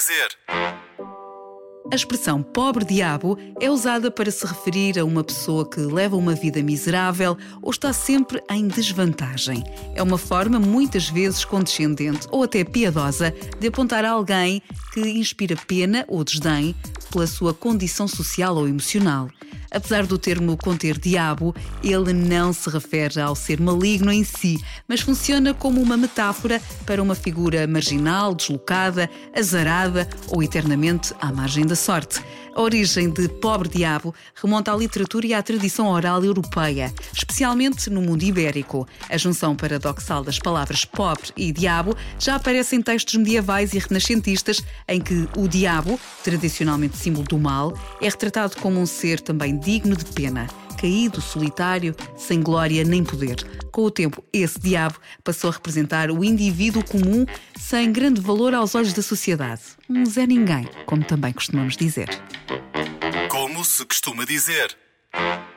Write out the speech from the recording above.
dizer. A expressão pobre-diabo é usada para se referir a uma pessoa que leva uma vida miserável ou está sempre em desvantagem. É uma forma, muitas vezes condescendente ou até piedosa, de apontar a alguém que inspira pena ou desdém pela sua condição social ou emocional. Apesar do termo conter diabo, ele não se refere ao ser maligno em si, mas funciona como uma metáfora para uma figura marginal, deslocada, azarada ou eternamente à margem da sorte. A origem de pobre-diabo remonta à literatura e à tradição oral europeia, especialmente no mundo ibérico. A junção paradoxal das palavras pobre e diabo já aparece em textos medievais e renascentistas, em que o diabo, tradicionalmente símbolo do mal, é retratado como um ser também digno de pena, caído, solitário, sem glória nem poder. Com o tempo, esse diabo passou a representar o indivíduo comum sem grande valor aos olhos da sociedade. Um Zé Ninguém, como também costumamos dizer. Como se costuma dizer.